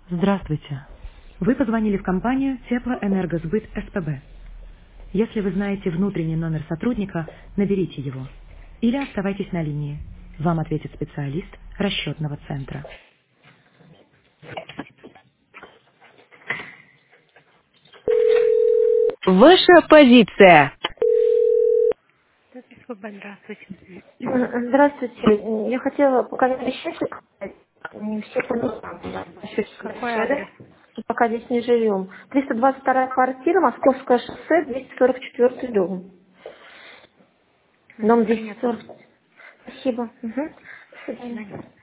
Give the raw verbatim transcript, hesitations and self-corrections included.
Здравствуйте. Вы позвонили в компанию Теплоэнергосбыт СПБ. Если вы знаете внутренний номер сотрудника, наберите его. Или оставайтесь на линии. Вам ответит специалист расчетного центра. Ваша позиция. СПБ, здравствуйте. М, Здравствуйте. Я хотела показать счетчик. Не все поняла. Счетчик Какой расчета. адрес? И пока здесь не живем. триста двадцать вторая квартира, Московское шоссе, двести сорок четвёртый дом. Мгм, Дом принято. двести сорок. Спасибо. Мгм. До До свидания. свидания.